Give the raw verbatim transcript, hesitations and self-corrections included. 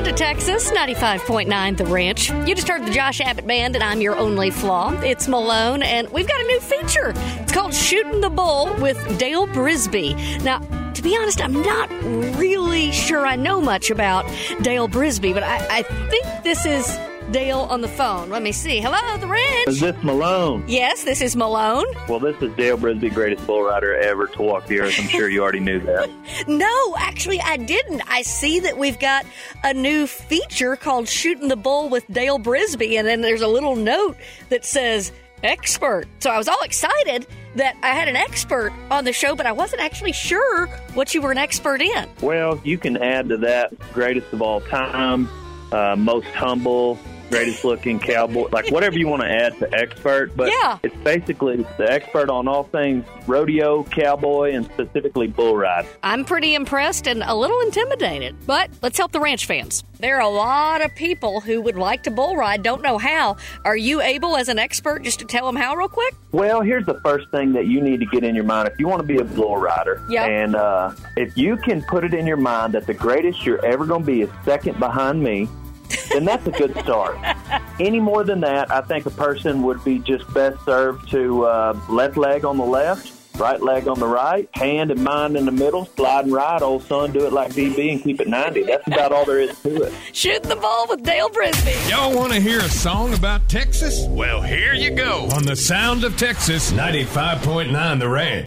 to Texas, ninety-five point nine The Ranch. You just heard the Josh Abbott Band, and I'm your only flaw. It's Malone, and we've got a new feature. It's called Shooting the Bull with Dale Brisby. Now, to be honest, I'm not really sure I know much about Dale Brisby, but I, I think this is Dale on the phone. Let me see. Hello, The Ranch. Is this Malone? Yes, this is Malone. Well, this is Dale Brisby, greatest bull rider ever to walk the earth. I'm sure you already knew that. No, actually, I didn't. I see that we've got a new feature called Shooting the Bull with Dale Brisby, and then there's a little note that says expert. So I was all excited that I had an expert on the show, but I wasn't actually sure what you were an expert in. Well, you can add to that greatest of all time, uh, most humble, greatest looking cowboy, like whatever you want to add to expert. But yeah. It's basically the expert on all things rodeo, cowboy, and specifically bull ride. I'm pretty impressed and a little intimidated, but let's help the ranch fans. There are a lot of people who would like to bull ride, don't know how. Are you able as an expert just to tell them how real quick? Well, here's the first thing that you need to get in your mind. If you want to be a bull rider, yep. and uh, if you can put it in your mind that the greatest you're ever going to be is second behind me, then that's a good start. Any more than that, I think a person would be just best served to uh, left leg on the left, right leg on the right, hand and mind in the middle, slide and ride, old son, do it like D B and keep it ninety. That's about all there is to it. Shooting the Bull with Dale Brisby. Y'all want to hear a song about Texas? Well, here you go. On the Sound of Texas, ninety-five point nine The Ranch.